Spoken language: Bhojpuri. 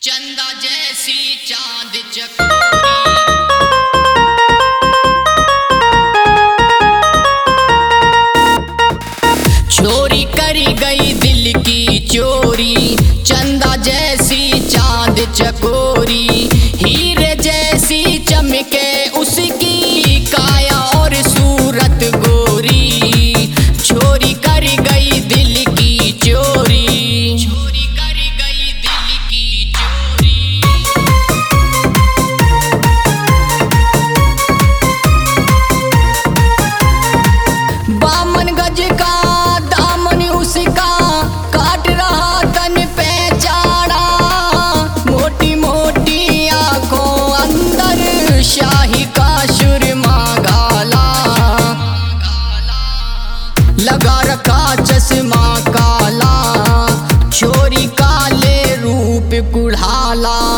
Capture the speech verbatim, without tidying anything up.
चंदा जैसी चांद चकोरी, चोरी करी गई दिल की चोरी। चंदा जैसी चांद चकोरी, हीरे जैसी चमके उसकी काया और सूरत गोरी। चोरी करी गई दिल की चोरी, चोरी करी गई दिल की चोरी। बामन गज का दामन उसका काट रहा तन पे चाड़ा। मोटी मोटी आंखों अंदर शाही का सुरमा गाला। लगा रखा चश्मा काला, छोरी काले रूप कुढ़ाला।